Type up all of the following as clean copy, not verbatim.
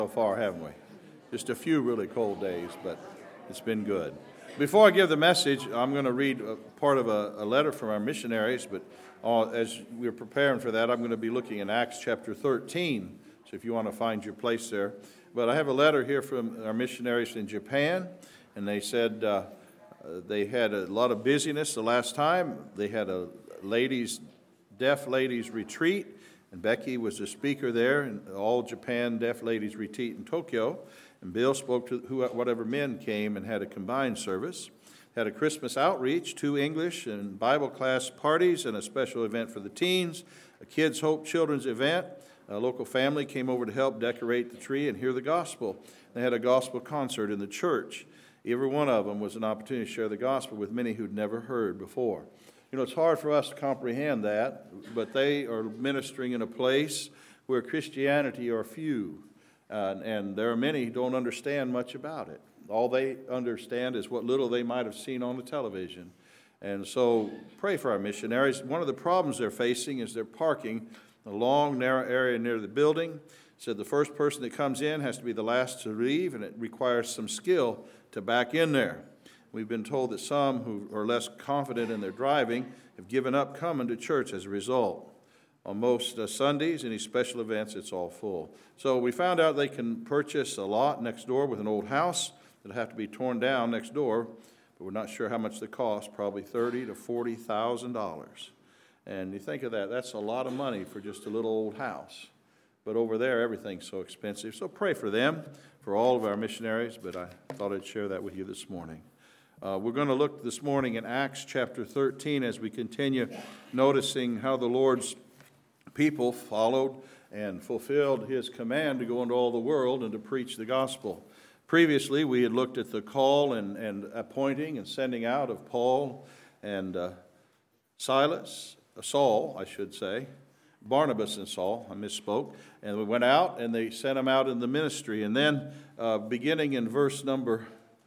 So far, haven't we? Just a few really cold days, but it's been good. Before I give the message, I'm going to read part of a letter from our missionaries, but as we're preparing for that, I'm going to be looking in Acts chapter 13, so if you want to find your place there. But I have a letter here from our missionaries in Japan, and they said they had a lot of busyness the last time. They had a deaf ladies retreat, and Becky was the speaker there, and all Japan Deaf Ladies Retreat in Tokyo. And Bill spoke to whatever men came and had a combined service. Had a Christmas outreach, 2 English and Bible class parties, and a special event for the teens, a Kids Hope Children's event. A local family came over to help decorate the tree and hear the gospel. They had a gospel concert in the church. Every one of them was an opportunity to share the gospel with many who'd never heard before. You know, it's hard for us to comprehend that, but they are ministering in a place where Christianity are few, and there are many who don't understand much about it. All they understand is what little they might have seen on the television. And so pray for our missionaries. One of the problems they're facing is they're parking a long, narrow area near the building. Said the first person that comes in has to be the last to leave, and it requires some skill to back in there. We've been told that some who are less confident in their driving have given up coming to church as a result. On most Sundays, any special events, it's all full. So we found out they can purchase a lot next door with an old house that'll have to be torn down next door, but we're not sure how much they cost, probably $30,000 to $40,000. And you think of that, that's a lot of money for just a little old house. But over there, everything's so expensive. So pray for them, for all of our missionaries, but I thought I'd share that with you this morning. We're going to look this morning in Acts chapter 13 as we continue noticing how the Lord's people followed and fulfilled his command to go into all the world and to preach the gospel. Previously, we had looked at the call and appointing and sending out of Paul and Saul, I should say, Barnabas and Saul, I misspoke, and we went out and they sent them out in the ministry. And then beginning in verse number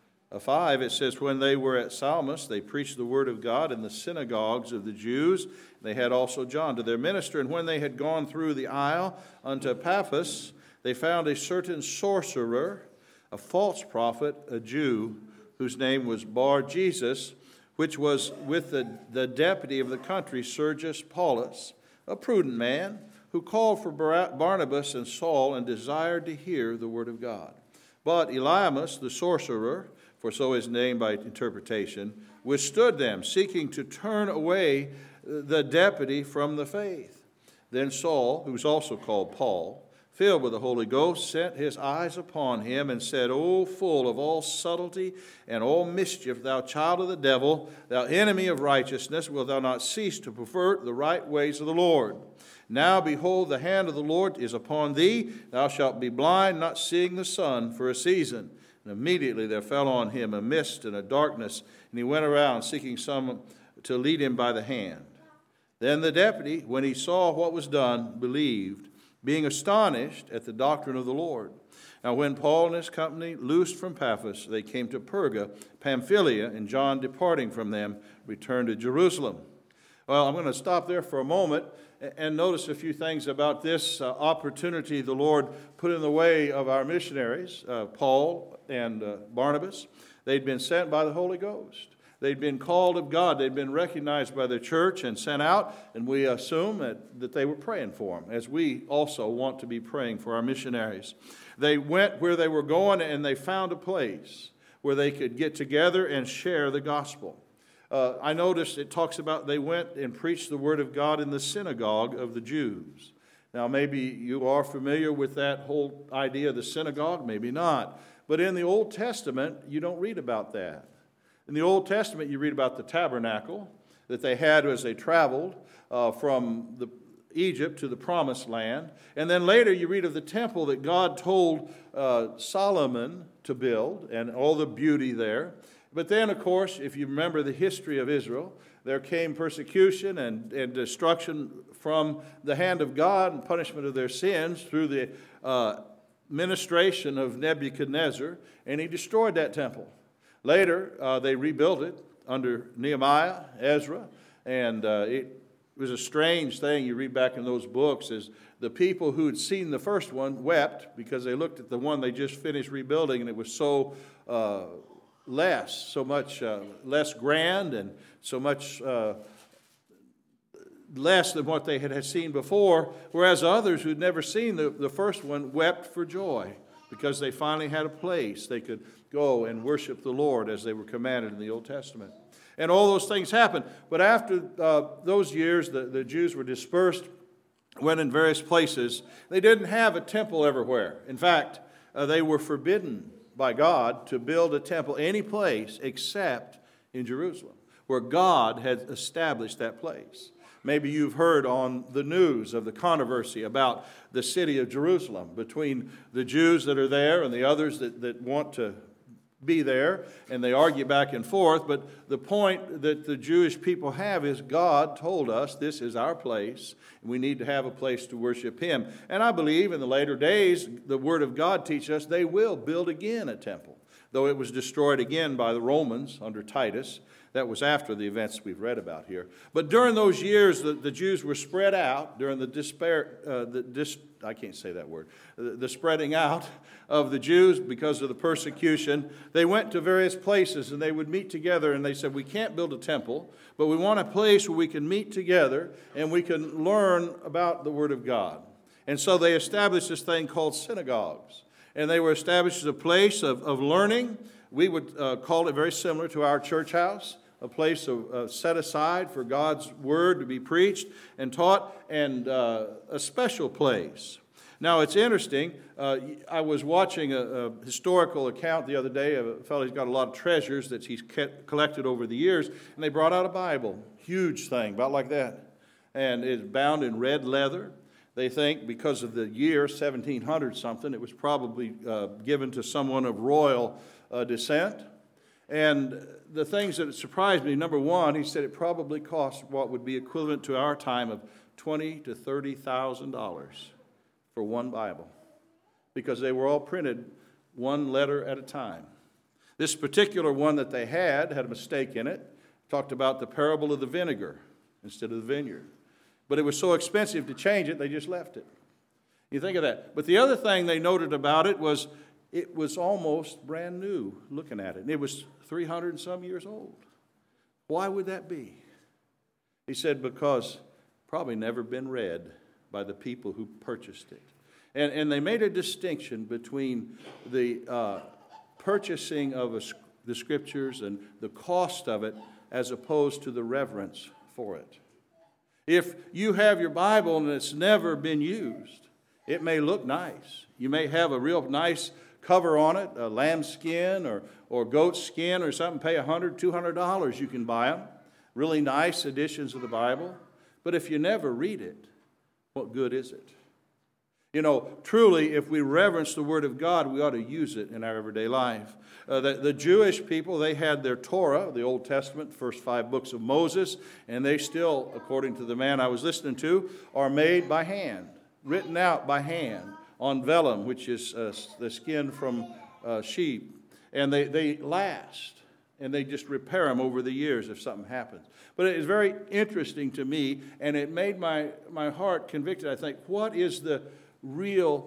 5, it says, when they were at Salamis, they preached the word of God in the synagogues of the Jews. They had also John to their minister. And when they had gone through the isle unto Paphos, they found a certain sorcerer, a false prophet, a Jew, whose name was Bar-Jesus, which was with the deputy of the country, Sergius Paulus, a prudent man, who called for Barnabas and Saul and desired to hear the word of God. But Elymas, the sorcerer, for so is named by interpretation, withstood them, seeking to turn away the deputy from the faith. Then Saul, who was also called Paul, filled with the Holy Ghost, set his eyes upon him and said, O full of all subtlety and all mischief, thou child of the devil, thou enemy of righteousness, wilt thou not cease to pervert the right ways of the Lord? Now, behold, the hand of the Lord is upon thee. Thou shalt be blind, not seeing the sun for a season. And immediately there fell on him a mist and a darkness, and he went around seeking someone to lead him by the hand. Then the deputy, when he saw what was done, believed, being astonished at the doctrine of the Lord. Now when Paul and his company loosed from Paphos, they came to Perga, Pamphylia, and John, departing from them, returned to Jerusalem. Well, I'm going to stop there for a moment and notice a few things about this opportunity the Lord put in the way of our missionaries, Paul and Barnabas. They'd been sent by the Holy Ghost. They'd been called of God. They'd been recognized by the church and sent out, and we assume that they were praying for them, as we also want to be praying for our missionaries. They went where they were going, and they found a place where they could get together and share the gospel. I noticed it talks about they went and preached the word of God in the synagogue of the Jews. Now, maybe you are familiar with that whole idea of the synagogue, maybe not. But in the Old Testament, you don't read about that. In the Old Testament, you read about the tabernacle that they had as they traveled from Egypt to the Promised Land. And then later you read of the temple that God told Solomon to build and all the beauty there. But then, of course, if you remember the history of Israel, there came persecution and destruction from the hand of God and punishment of their sins through the ministration of Nebuchadnezzar, and he destroyed that temple. Later, they rebuilt it under Nehemiah, Ezra, and it It was a strange thing you read back in those books is the people who had seen the first one wept because they looked at the one they just finished rebuilding and it was so so much less grand and so much less than what they had seen before, whereas others who'd never seen the first one wept for joy because they finally had a place they could go and worship the Lord as they were commanded in the Old Testament. And all those things happened. But after those years, the Jews were dispersed, went in various places. They didn't have a temple everywhere. In fact, they were forbidden by God to build a temple any place except in Jerusalem, where God had established that place. Maybe you've heard on the news of the controversy about the city of Jerusalem between the Jews that are there and the others that want to be there, and they argue back and forth. But the point that the Jewish people have is God told us this is our place, and we need to have a place to worship Him. And I believe in the later days, the Word of God teaches us they will build again a temple, though it was destroyed again by the Romans under Titus. That was after the events we've read about here. But during those years, the Jews were spread out during the spreading out of the Jews because of the persecution. They went to various places and they would meet together and they said, we can't build a temple, but we want a place where we can meet together and we can learn about the Word of God. And so they established this thing called synagogues. And they were established as a place of learning. We would call it very similar to our church house, a place set aside for God's Word to be preached and taught, and a special place. Now, it's interesting. I was watching a historical account the other day of a fellow who's got a lot of treasures that he's collected over the years, and they brought out a Bible, huge thing, about like that, and it's bound in red leather. They think because of the year 1700 something, it was probably given to someone of royal descent. And the things that surprised me, number one, he said it probably cost what would be equivalent to our time of $20,000 to $30,000 for one Bible, because they were all printed one letter at a time. This particular one that they had a mistake in it. Talked about the parable of the vinegar instead of the vineyard. But it was so expensive to change it, they just left it. You think of that. But the other thing they noted about it was almost brand new looking at it. And it was 300 and some years old. Why would that be? He said because probably never been read by the people who purchased it. And they made a distinction between the purchasing of the Scriptures and the cost of it as opposed to the reverence for it. If you have your Bible and it's never been used, it may look nice. You may have a real nice cover on it, a lamb skin or goat skin or something, pay $100, $200, you can buy them. Really nice editions of the Bible. But if you never read it, what good is it? You know, truly, if we reverence the Word of God, we ought to use it in our everyday life. The Jewish people, they had their Torah, the Old Testament, first 5 books of Moses, and they still, according to the man I was listening to, are made by hand, written out by hand on vellum, which is the skin from sheep. And they last, and they just repair them over the years if something happens. But it is very interesting to me, and it made my heart convicted. I think, what is the real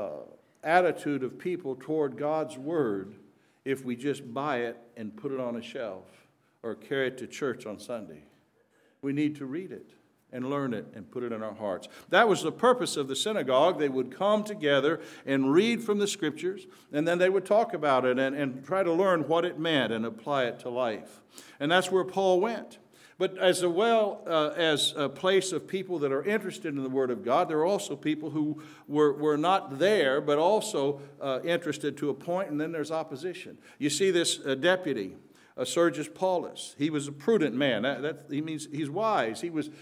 attitude of people toward God's Word if we just buy it and put it on a shelf or carry it to church on Sunday? We need to read it and learn it and put it in our hearts. That was the purpose of the synagogue. They would come together and read from the Scriptures, and then they would talk about it and try to learn what it meant and apply it to life. And that's where Paul went. But as well as a place of people that are interested in the Word of God, there are also people who were not there, but also interested to a point, and then there's opposition. You see this deputy, Sergius Paulus. He was a prudent man. He means he's wise. He was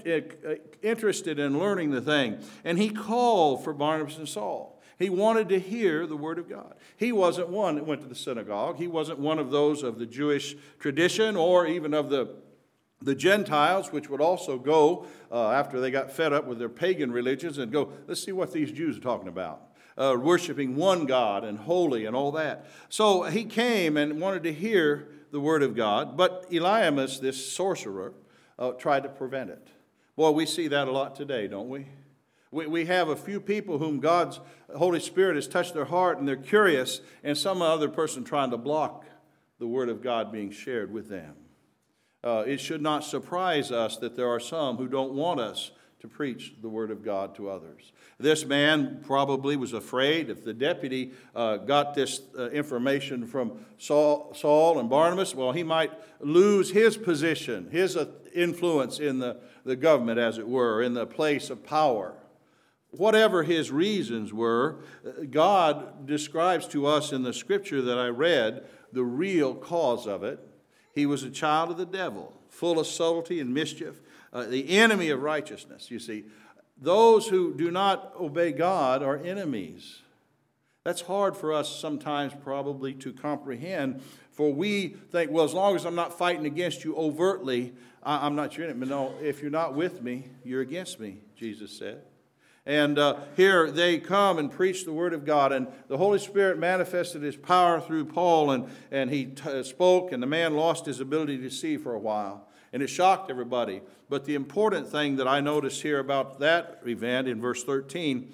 interested in learning the thing. And he called for Barnabas and Saul. He wanted to hear the Word of God. He wasn't one that went to the synagogue. He wasn't one of those of the Jewish tradition or even of the Gentiles, which would also go after they got fed up with their pagan religions and go, let's see what these Jews are talking about. Worshiping one God and holy and all that. So he came and wanted to hear the Word of God, but Elymas, this sorcerer, tried to prevent it. Boy, we see that a lot today, don't we? We have a few people whom God's Holy Spirit has touched their heart, and they're curious, and some other person trying to block the Word of God being shared with them. It should not surprise us that there are some who don't want us to preach the Word of God to others. This man probably was afraid if the deputy got this information from Saul and Barnabas, well, he might lose his position, his influence in the government, as it were, in the place of power. Whatever his reasons were, God describes to us in the scripture that I read the real cause of it. He was a child of the devil, full of subtlety and mischief, the enemy of righteousness. You see, those who do not obey God are enemies. That's hard for us sometimes probably to comprehend, for we think, well, as long as I'm not fighting against you overtly, I'm not your enemy. No, if you're not with me, you're against me, Jesus said. And here they come and preach the Word of God, and the Holy Spirit manifested His power through Paul, and he spoke, and the man lost his ability to see for a while. And it shocked everybody. But the important thing that I noticed here about that event in verse 13,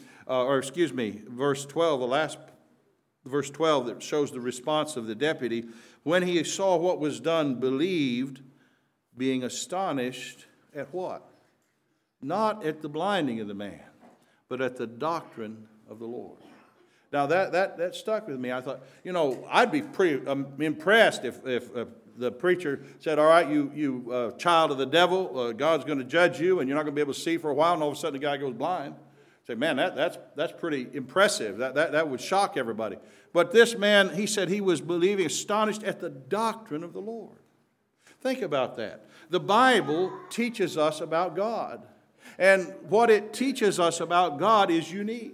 verse 12, the last verse 12 that shows the response of the deputy, when he saw what was done, believed, being astonished at what? Not at the blinding of the man, but at the doctrine of the Lord. Now that stuck with me. I thought, I'd be pretty impressed if the preacher said, all right, you child of the devil, God's going to judge you, and you're not going to be able to see for a while, and all of a sudden the guy goes blind. Say, man, that's pretty impressive. That would shock everybody. But this man, he said he was believing, astonished at the doctrine of the Lord. Think about that. The Bible teaches us about God. And what it teaches us about God is unique.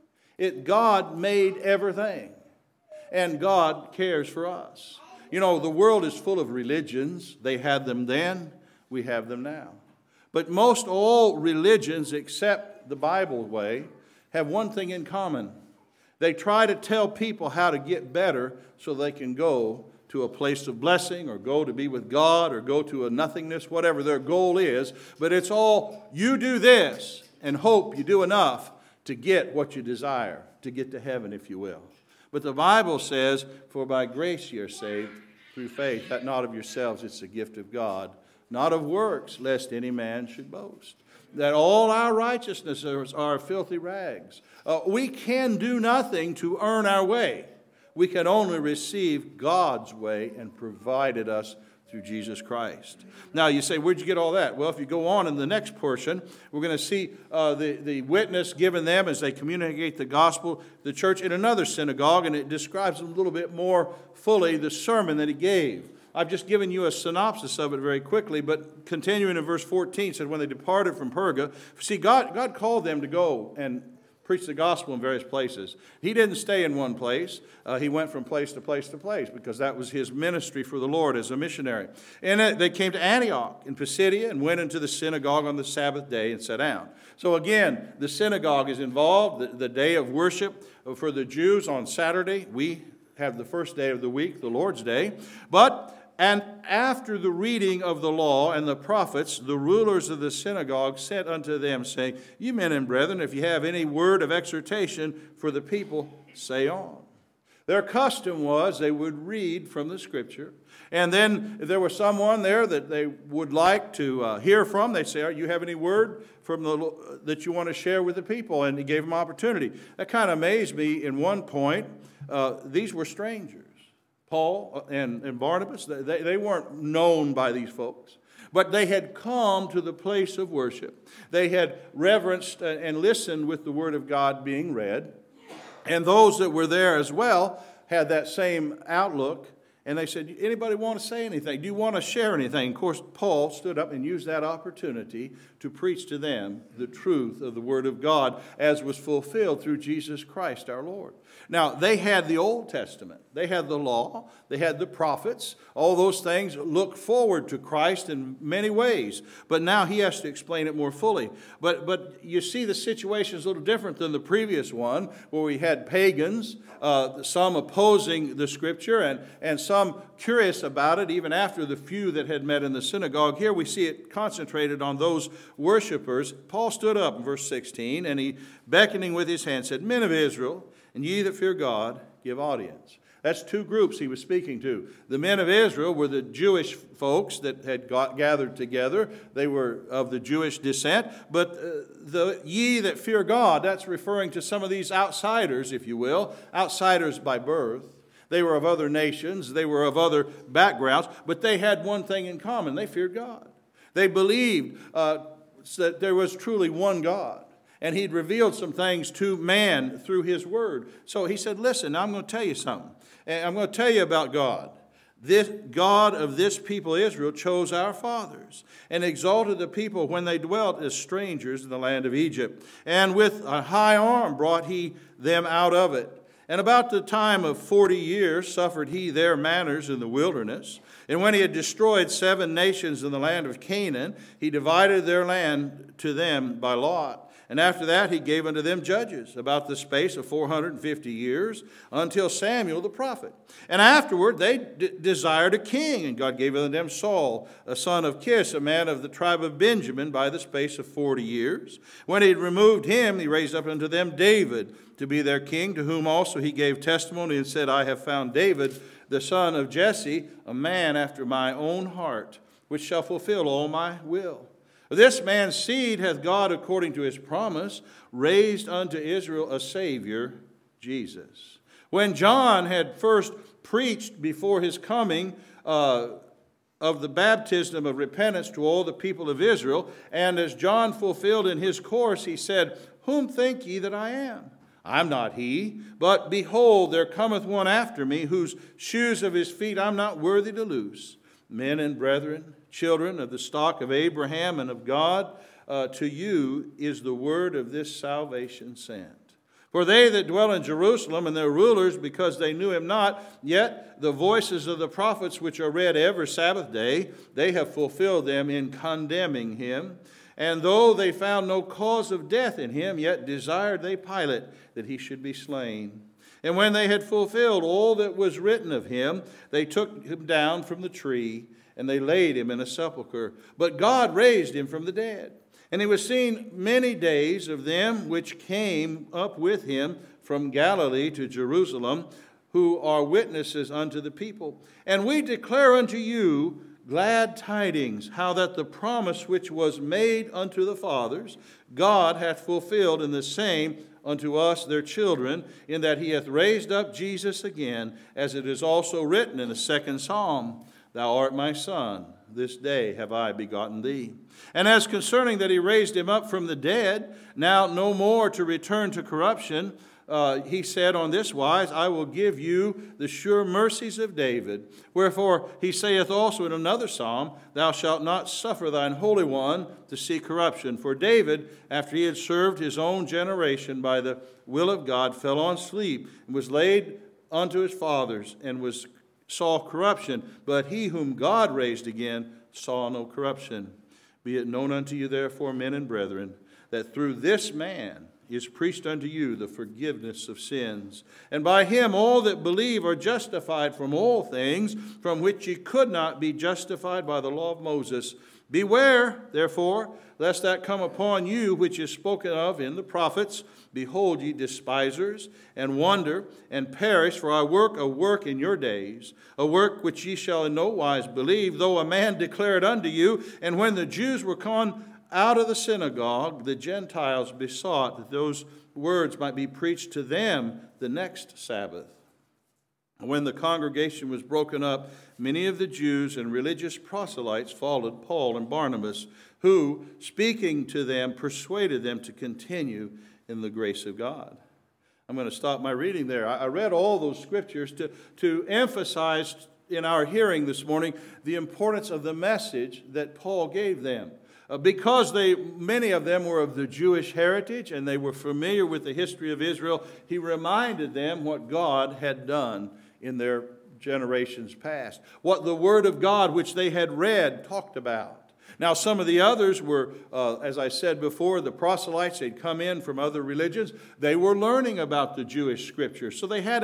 God made everything. And God cares for us. The world is full of religions. They had them then. We have them now. But most all religions, except the Bible way, have one thing in common. They try to tell people how to get better so they can go to a place of blessing or go to be with God or go to a nothingness, whatever their goal is. But it's all, you do this and hope you do enough to get what you desire, to get to heaven, if you will. But the Bible says, for by grace ye are saved through faith, that not of yourselves, it's a gift of God, not of works, lest any man should boast. That all our righteousnesses are filthy rags. We can do nothing to earn our way. We can only receive God's way and provided us through Jesus Christ. Now you say, where'd you get all that? Well, if you go on in the next portion, we're going to see the witness given them as they communicate the gospel, the church in another synagogue, and it describes a little bit more fully the sermon that he gave. I've just given you a synopsis of it very quickly, but continuing in verse 14, said when they departed from Perga, see, God called them to go and preach the gospel in various places. He didn't stay in one place. He went from place to place to place because that was his ministry for the Lord as a missionary. And they came to Antioch in Pisidia and went into the synagogue on the Sabbath day and sat down. So again, the synagogue is involved, the day of worship for the Jews on Saturday. We have the first day of the week, the Lord's Day. And after the reading of the law and the prophets, the rulers of the synagogue sent unto them, saying, you men and brethren, if you have any word of exhortation for the people, say on. Their custom was they would read from the Scripture. And then if there was someone there that they would like to hear from, they'd say, you have any word from that you want to share with the people? And he gave them opportunity. That kind of amazed me in one point. These were strangers. Paul and Barnabas, they weren't known by these folks, but they had come to the place of worship. They had reverenced and listened with the Word of God being read, and those that were there as well had that same outlook, and they said, anybody want to say anything? Do you want to share anything? Of course, Paul stood up and used that opportunity to preach to them the truth of the Word of God as was fulfilled through Jesus Christ our Lord. Now, they had the Old Testament. They had the law. They had the prophets. All those things look forward to Christ in many ways. But now he has to explain it more fully. But you see the situation is a little different than the previous one, where we had pagans, some opposing the Scripture, and some some curious about it, even after the few that had met in the synagogue. Here we see it concentrated on those worshipers. Paul stood up in verse 16, and he, beckoning with his hand, said, "Men of Israel, and ye that fear God, give audience." That's two groups he was speaking to. The men of Israel were the Jewish folks that had gathered together. They were of the Jewish descent. But the ye that fear God, that's referring to some of these outsiders, if you will, outsiders by birth. They were of other nations. They were of other backgrounds. But they had one thing in common. They feared God. They believed that there was truly one God. And he'd revealed some things to man through his word. So he said, listen, I'm going to tell you something. And I'm going to tell you about God. This God of this people Israel chose our fathers and exalted the people when they dwelt as strangers in the land of Egypt. And with a high arm brought he them out of it. And about the time of 40 years suffered he their manners in the wilderness. And when he had destroyed 7 nations in the land of Canaan, he divided their land to them by lot. And after that he gave unto them judges about the space of 450 years until Samuel the prophet. And afterward they desired a king, and God gave unto them Saul, a son of Kish, a man of the tribe of Benjamin, by the space of 40 years. When he had removed him, he raised up unto them David to be their king, to whom also he gave testimony and said, I have found David, the son of Jesse, a man after my own heart, which shall fulfill all my will. This man's seed hath God, according to his promise, raised unto Israel a Savior, Jesus. When John had first preached before his coming of the baptism of repentance to all the people of Israel, and as John fulfilled in his course, he said, Whom think ye that I am? I'm not he, but behold, there cometh one after me, whose shoes of his feet I'm not worthy to loose. Men and brethren, children of the stock of Abraham and of God, to you is the word of this salvation sent. For they that dwell in Jerusalem and their rulers, because they knew him not, yet the voices of the prophets which are read every Sabbath day, they have fulfilled them in condemning him. And though they found no cause of death in him, yet desired they Pilate that he should be slain. And when they had fulfilled all that was written of him, they took him down from the tree, and they laid him in a sepulchre. But God raised him from the dead. And he was seen many days of them which came up with him from Galilee to Jerusalem, who are witnesses unto the people. And we declare unto you glad tidings, how that the promise which was made unto the fathers, God hath fulfilled in the same unto us their children, in that he hath raised up Jesus again, as it is also written in the 2nd Psalm, Thou art my son, this day have I begotten thee. And as concerning that he raised him up from the dead, now no more to return to corruption, he said on this wise, I will give you the sure mercies of David. Wherefore he saith also in another psalm, Thou shalt not suffer thine Holy One to see corruption. For David, after he had served his own generation by the will of God, fell on sleep, and was laid unto his fathers, and saw corruption. But he whom God raised again saw no corruption. Be it known unto you, therefore, men and brethren, that through this man is preached unto you the forgiveness of sins. And by him all that believe are justified from all things, from which ye could not be justified by the law of Moses. Beware, therefore, lest that come upon you which is spoken of in the prophets. Behold, ye despisers, and wonder, and perish, for I work a work in your days, a work which ye shall in no wise believe, though a man declare it unto you. And when the Jews were gone out of the synagogue, the Gentiles besought that those words might be preached to them the next Sabbath. When the congregation was broken up, many of the Jews and religious proselytes followed Paul and Barnabas, who, speaking to them, persuaded them to continue in the grace of God. I'm going to stop my reading there. I read all those scriptures to emphasize in our hearing this morning the importance of the message that Paul gave them. Because many of them were of the Jewish heritage and they were familiar with the history of Israel, he reminded them what God had done in their generations past, what the Word of God which they had read talked about. Now, some of the others were, as I said before, the proselytes. They'd come in from other religions. They were learning about the Jewish Scriptures. So they had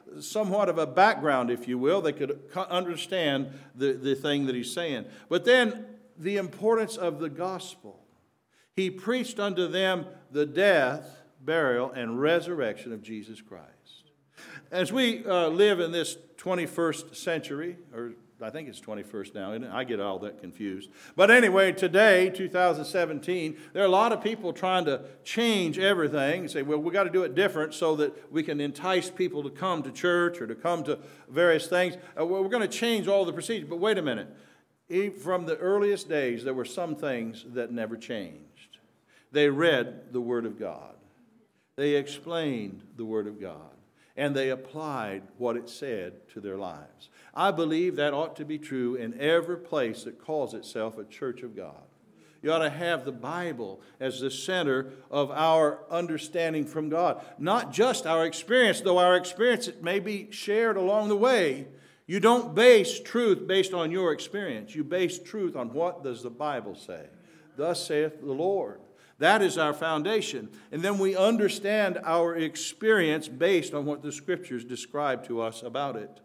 somewhat of a background, if you will. They could understand the thing that he's saying. But then the importance of the gospel. He preached unto them the death, burial, and resurrection of Jesus Christ. As we live in this 21st century, or I think it's 21st now, isn't it? I get all that confused. But anyway, today, 2017, there are a lot of people trying to change everything and say, well, we've got to do it different so that we can entice people to come to church or to come to various things. We're going to change all the procedures. But wait a minute. From the earliest days, there were some things that never changed. They read the Word of God. They explained the Word of God. And they applied what it said to their lives. I believe that ought to be true in every place that calls itself a church of God. You ought to have the Bible as the center of our understanding from God. Not just our experience, though our experience may be shared along the way. You don't base truth based on your experience. You base truth on what does the Bible say. Thus saith the Lord. That is our foundation. And then we understand our experience based on what the Scriptures describe to us about it.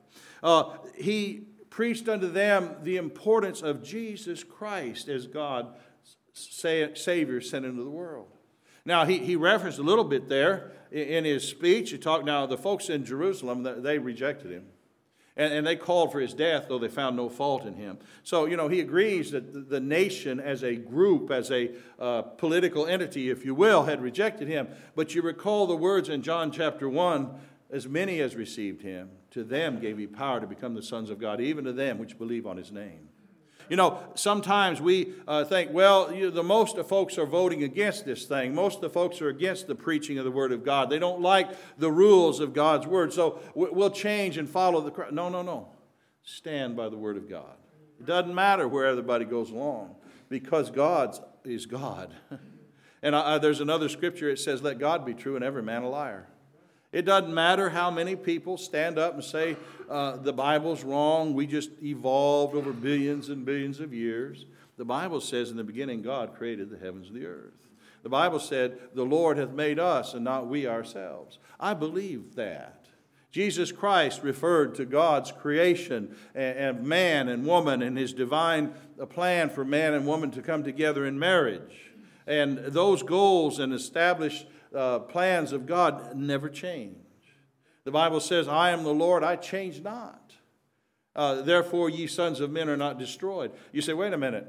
He preached unto them the importance of Jesus Christ as God's Savior sent into the world. Now, he referenced a little bit there in his speech. He talked, now, the folks in Jerusalem, they rejected him. And they called for his death, though they found no fault in him. So, he agrees that the nation as a group, as a political entity, if you will, had rejected him. But you recall the words in John chapter 1, as many as received him, to them gave he power to become the sons of God, even to them which believe on his name. Sometimes we think, well, the most of folks are voting against this thing. Most of the folks are against the preaching of the Word of God. They don't like the rules of God's Word, so we'll change and follow the crowd. No. Stand by the Word of God. It doesn't matter where everybody goes along, because God is God. And there's another scripture, it says, let God be true and every man a liar. It doesn't matter how many people stand up and say the Bible's wrong. We just evolved over billions and billions of years. The Bible says in the beginning God created the heavens and the earth. The Bible said the Lord hath made us and not we ourselves. I believe that. Jesus Christ referred to God's creation and man and woman and his divine plan for man and woman to come together in marriage. And those goals and established plans of God never change. The Bible says, I am the Lord, I change not. Therefore, ye sons of men are not destroyed. You say, wait a minute.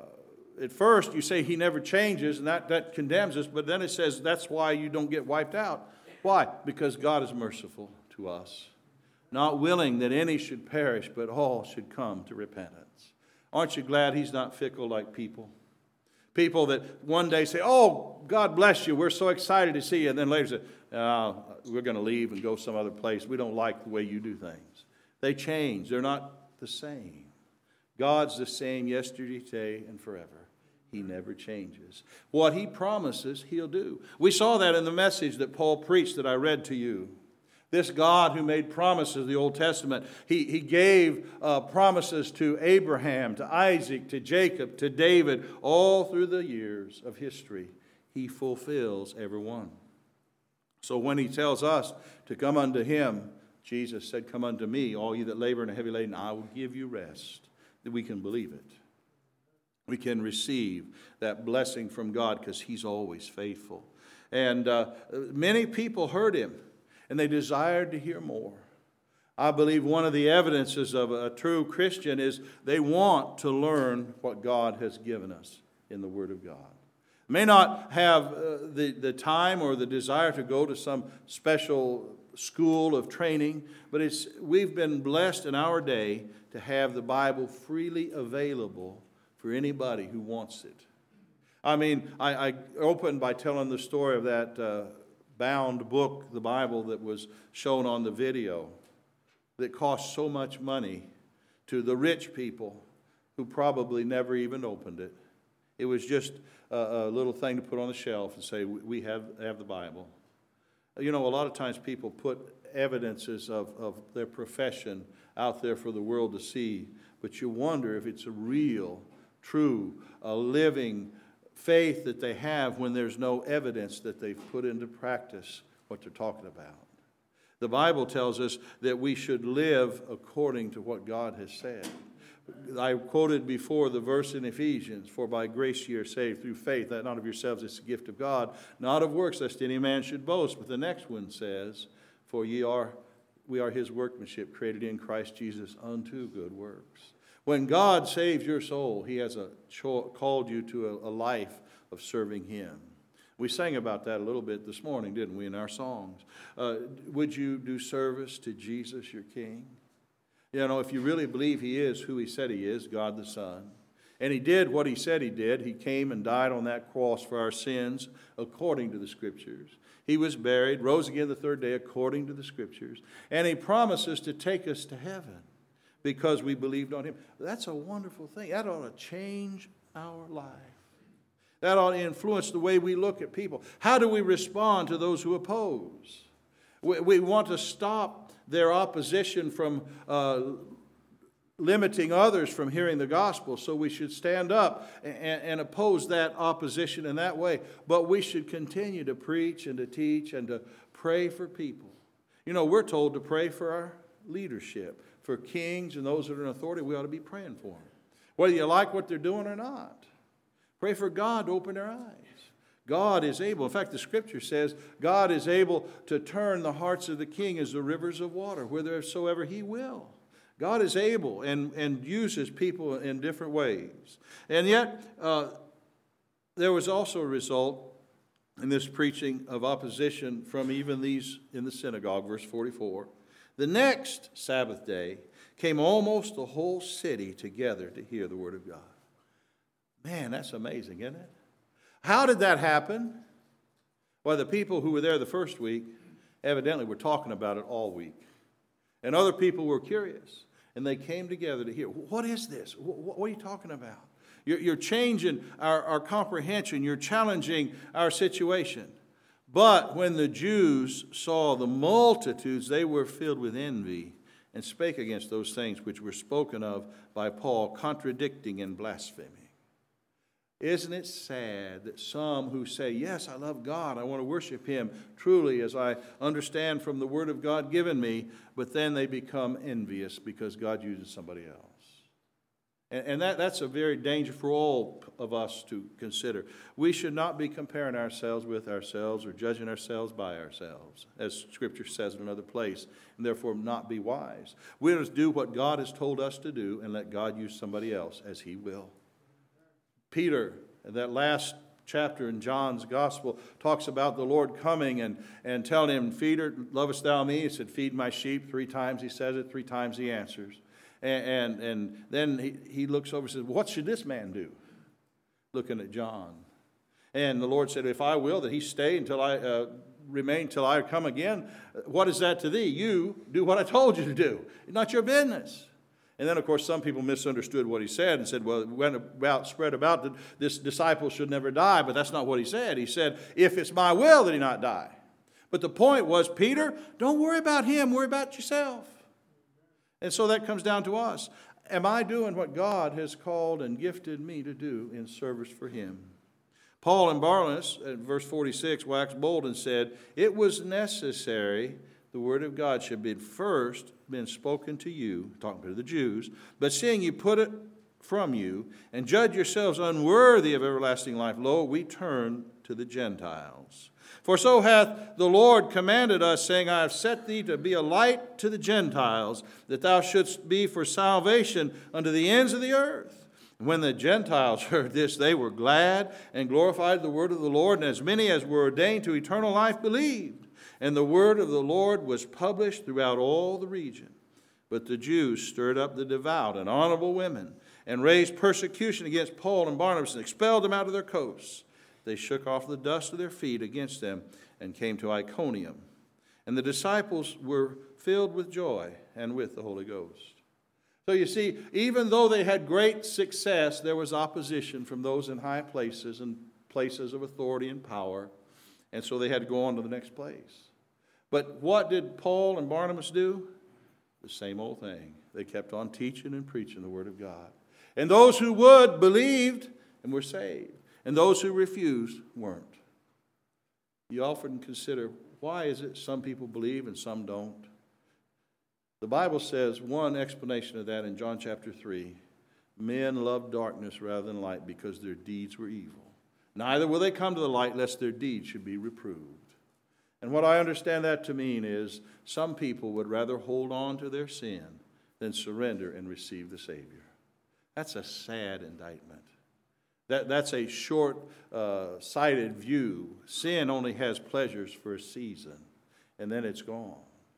At first, you say he never changes, and that condemns us. But then it says that's why you don't get wiped out. Why? Because God is merciful to us, not willing that any should perish, but all should come to repentance. Aren't you glad he's not fickle like people? People that one day say, oh, God bless you, we're so excited to see you. And then later say, we're going to leave and go some other place. We don't like the way you do things. They change. They're not the same. God's the same yesterday, today, and forever. He never changes. What he promises, he'll do. We saw that in the message that Paul preached that I read to you. This God who made promises in the Old Testament, he gave promises to Abraham, to Isaac, to Jacob, to David, all through the years of history. He fulfills every one. So when he tells us to come unto him, Jesus said, come unto me, all you that labor and are heavy laden, I will give you rest. That we can believe it. We can receive that blessing from God because he's always faithful. And many people heard him. And they desired to hear more. I believe one of the evidences of a true Christian is they want to learn what God has given us in the Word of God. May not have the time or the desire to go to some special school of training, but we've been blessed in our day to have the Bible freely available for anybody who wants it. I mean, I opened by telling the story of that bound book, the Bible, that was shown on the video that cost so much money to the rich people who probably never even opened it. It was just a little thing to put on the shelf and say, we have the Bible. A lot of times people put evidences of their profession out there for the world to see, but you wonder if it's a real, true, living faith that they have when there's no evidence that they've put into practice what they're talking about. The Bible tells us that we should live according to what God has said. I quoted before the verse in Ephesians, for by grace ye are saved through faith, that not of yourselves, it's a gift of God, not of works, lest any man should boast. But the next one says, for we are his workmanship, created in Christ Jesus unto good works. When God saves your soul, he has called you to a life of serving him. We sang about that a little bit this morning, didn't we, in our songs? Would you do service to Jesus, your King? You know, if you really believe he is who he said he is, God the Son, and he did what he said he did, he came and died on that cross for our sins according to the Scriptures. He was buried, rose again the third day according to the Scriptures, and he promises to take us to heaven because we believed on him. That's a wonderful thing. That ought to change our life. That ought to influence the way we look at people. How do we respond to those who oppose? We want to stop their opposition from limiting others from hearing the gospel, so we should stand up and oppose that opposition in that way. But we should continue to preach and to teach and to pray for people. You know, we're told to pray for our leadership, for kings and those that are in authority. We ought to be praying for them, whether you like what they're doing or not. Pray for God to open their eyes. God is able. In fact, the Scripture says God is able to turn the hearts of the king as the rivers of water, whithersoever he will. God is able and uses people in different ways. And yet, there was also a result in this preaching of opposition from even these in the synagogue, verse 44. The next Sabbath day came almost the whole city together to hear the word of God. Man, that's amazing, isn't it? How did that happen? Well, the people who were there the first week evidently were talking about it all week. And other people were curious. And they came together to hear, what is this? What are you talking about? You're changing our comprehension. You're challenging our situation. But when the Jews saw the multitudes, they were filled with envy and spake against those things which were spoken of by Paul, contradicting and blaspheming. Isn't it sad that some who say, yes, I love God, I want to worship him truly as I understand from the word of God given me, but then they become envious because God uses somebody else. And that's a very danger for all of us to consider. We should not be comparing ourselves with ourselves or judging ourselves by ourselves, as Scripture says in another place, and therefore not be wise. We must do what God has told us to do and let God use somebody else as he will. Peter, that last chapter in John's Gospel, talks about the Lord coming and telling him, Peter, lovest thou me? He said, feed my sheep. 3 times he says it, 3 times he answers. And then he looks over and says, what should this man do? Looking at John. And the Lord said, if I will that he stay until I remain till I come again, what is that to thee? You do what I told you to do. It's not your business. And then, of course, some people misunderstood what he said and said, well, it went about, spread about that this disciple should never die, but that's not what he said. He said, if it's my will that he not die. But the point was, Peter, don't worry about him, worry about yourself. And so that comes down to us. Am I doing what God has called and gifted me to do in service for him? Paul and Barnabas, at verse 46, waxed bold and said, it was necessary the word of God should be first been spoken to you, talking to the Jews, but seeing you put it from you and judge yourselves unworthy of everlasting life, lo, we turn to the Gentiles. For so hath the Lord commanded us, saying, I have set thee to be a light to the Gentiles, that thou shouldst be for salvation unto the ends of the earth. When the Gentiles heard this, they were glad and glorified the word of the Lord, and as many as were ordained to eternal life believed. And the word of the Lord was published throughout all the region. But the Jews stirred up the devout and honorable women, and raised persecution against Paul and Barnabas, and expelled them out of their coasts. They shook off the dust of their feet against them, and came to Iconium. And the disciples were filled with joy and with the Holy Ghost. So you see, even though they had great success, there was opposition from those in high places and places of authority and power. And so they had to go on to the next place. But what did Paul and Barnabas do? The same old thing. They kept on teaching and preaching the word of God. And those who would believed and were saved. And those who refused weren't. You often consider, Why is it some people believe and some don't? The Bible says one explanation of that in John chapter 3. Men love darkness rather than light because their deeds were evil. Neither will they come to the light lest their deeds should be reproved. And what I understand that to mean is some people would rather hold on to their sin than surrender and receive the Savior. That's a sad indictment. That's a short-sighted view. Sin only has pleasures for a season, and then it's gone.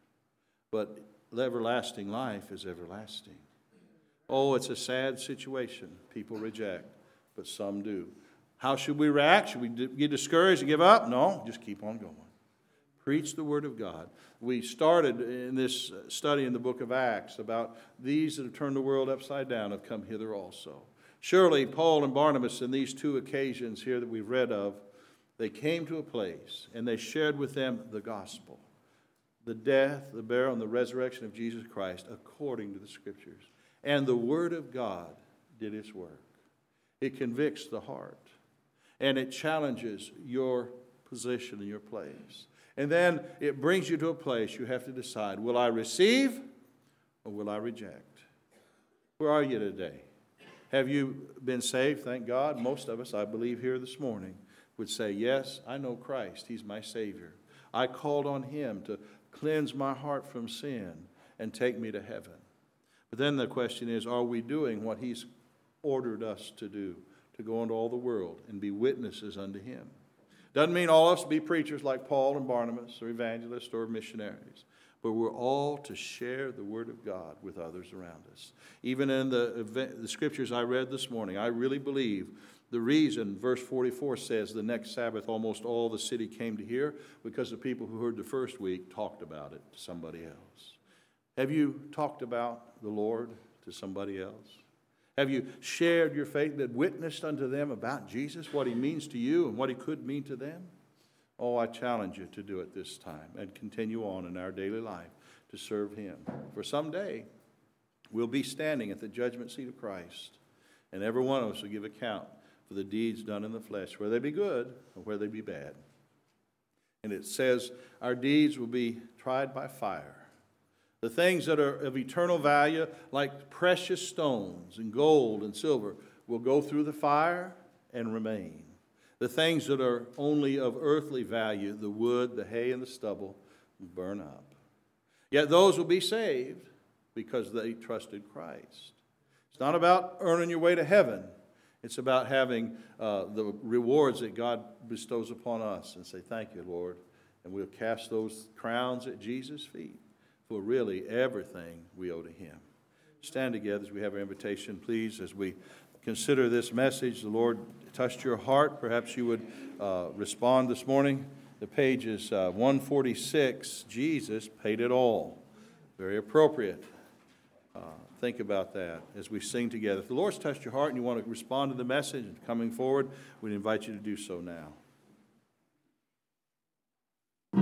But everlasting life is everlasting. Oh, it's a sad situation. People reject, but some do. How should we react? Should we get discouraged and give up? No, just keep on going. Preach the Word of God. We started in this study in the book of Acts about these that have turned the world upside down have come hither also. Surely Paul and Barnabas in these two occasions here that we've read of, they came to a place and they shared with them the gospel, the death, the burial, and the resurrection of Jesus Christ according to the Scriptures. And the Word of God did its work. It convicts the heart, and it challenges your position and your place. And then it brings you to a place you have to decide, will I receive or will I reject? Where are you today? Have you been saved? Thank God. Most of us, I believe, here this morning would say, yes, I know Christ. He's my Savior. I called on Him to cleanse my heart from sin and take me to heaven. But then the question is, are we doing what He's ordered us to do, to go into all the world and be witnesses unto Him? Doesn't mean all of us be preachers like Paul and Barnabas or evangelists or missionaries. But we're all to share the Word of God with others around us. Even in the scriptures I read this morning, I really believe the reason verse 44 says the next Sabbath almost all the city came to hear, because the people who heard the first week talked about it to somebody else. Have you talked about the Lord to somebody else? Have you shared your faith and witnessed unto them about Jesus, what He means to you and what He could mean to them? Oh, I challenge you to do it this time and continue on in our daily life to serve Him. For someday, we'll be standing at the judgment seat of Christ, and every one of us will give account for the deeds done in the flesh, whether they be good or whether they be bad. And it says our deeds will be tried by fire. The things that are of eternal value, like precious stones and gold and silver, will go through the fire and remain. The things that are only of earthly value, the wood, the hay, and the stubble, will burn up. Yet those will be saved because they trusted Christ. It's not about earning your way to heaven. It's about having the rewards that God bestows upon us and say, thank you, Lord. And we'll cast those crowns at Jesus' feet for really everything we owe to Him. Stand together as we have our invitation, please, as we consider this message. The Lord touched your heart. Perhaps you would respond this morning. The page is 146. Jesus paid it all. Very appropriate. Think about that as we sing together. If the Lord's touched your heart and you want to respond to the message and coming forward, we'd invite you to do so now.